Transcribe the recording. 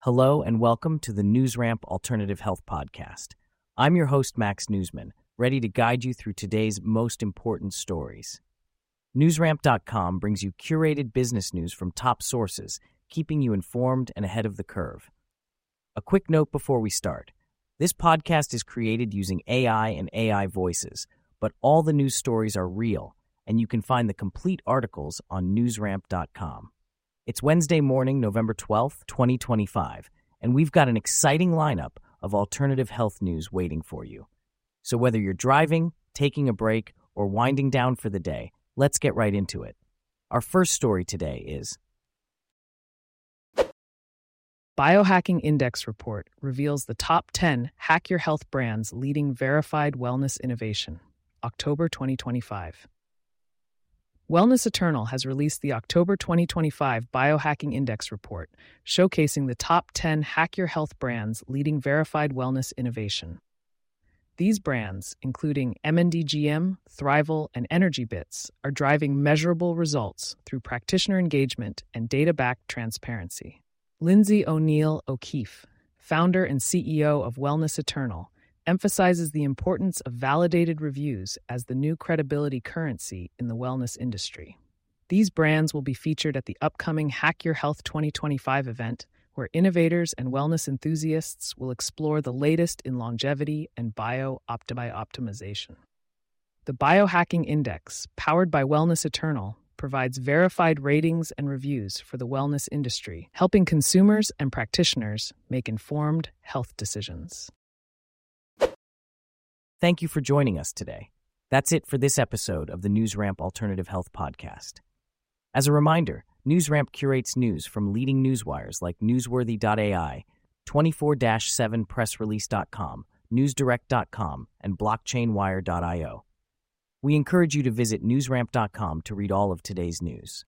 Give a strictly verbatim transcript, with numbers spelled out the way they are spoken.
Hello and welcome to the NewsRamp Alternative Health Podcast. I'm your host, Max Newsman, ready to guide you through today's most important stories. NewsRamp dot com brings you curated business news from top sources, keeping you informed and ahead of the curve. A quick note before we start. This podcast is created using A I and A I voices, but all the news stories are real, and you can find the complete articles on NewsRamp dot com. It's Wednesday morning, November twelfth, twenty twenty-five, and we've got an exciting lineup of alternative health news waiting for you. So whether you're driving, taking a break, or winding down for the day, let's get right into it. Our first story today is Biohacking Index report reveals the top ten Hack Your Health brands leading verified wellness innovation, October twenty twenty-five. Wellness Eternal has released the October twenty twenty-five Biohacking Index report, showcasing the top ten Hack Your Health brands leading verified wellness innovation. These brands, including M and D G M, Thrival, and Energy Bits, are driving measurable results through practitioner engagement and data-backed transparency. Lindsay O'Neill O'Keefe, founder and C E O of Wellness Eternal, emphasizes the importance of validated reviews as the new credibility currency in the wellness industry. These brands will be featured at the upcoming Hack Your Health twenty twenty-five event, where innovators and wellness enthusiasts will explore the latest in longevity and bio-optimization. The Biohacking Index, powered by Wellness Eternal, provides verified ratings and reviews for the wellness industry, helping consumers and practitioners make informed health decisions. Thank you for joining us today. That's it for this episode of the NewsRamp Alternative Health Podcast. As a reminder, NewsRamp curates news from leading newswires like Newsworthy dot A I, twenty-four seven press release dot com, newsdirect dot com, and blockchain wire dot io. We encourage you to visit NewsRamp dot com to read all of today's news.